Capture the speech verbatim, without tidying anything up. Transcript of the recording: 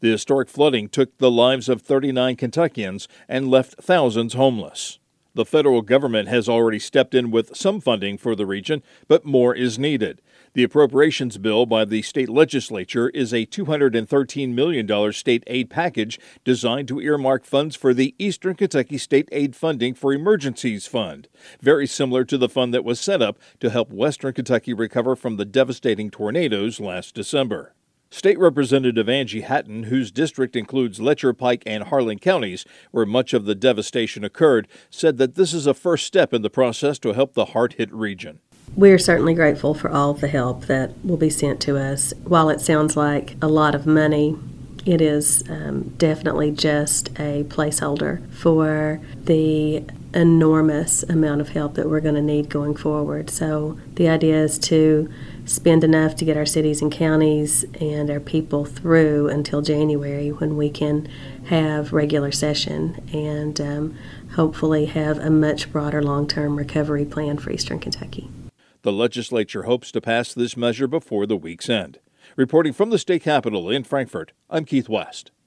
The historic flooding took the lives of thirty-nine Kentuckians and left thousands homeless. The federal government has already stepped in with some funding for the region, but more is needed. The appropriations bill by the state legislature is a two hundred thirteen million dollars state aid package designed to earmark funds for the Eastern Kentucky State Aid Funding for Emergencies Fund, very similar to the fund that was set up to help Western Kentucky recover from the devastating tornadoes last December. State Representative Angie Hatton, whose district includes Letcher, Pike, and Harlan counties, where much of the devastation occurred, said that this is a first step in the process to help the hard-hit region. We are certainly grateful for all of the help that will be sent to us. While it sounds like a lot of money, it is um, definitely just a placeholder for the enormous amount of help that we're going to need going forward. So the idea is to spend enough to get our cities and counties and our people through until January, when we can have regular session and um, hopefully have a much broader long-term recovery plan for Eastern Kentucky. The legislature hopes to pass this measure before the week's end. Reporting from the state capitol in Frankfort, I'm Keith West.